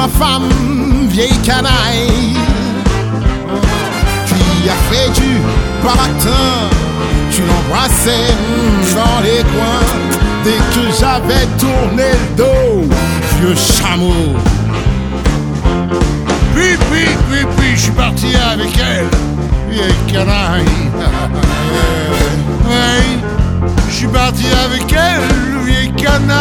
ma femme, vieille canaille. Tu as fait du baratin, tu l'embrassais dans les coins. Dès que j'avais tourné le dos, vieux chameau. Puis, je suis parti avec elle, vieille canaille. Oui, je suis parti avec elle, vieille canaille.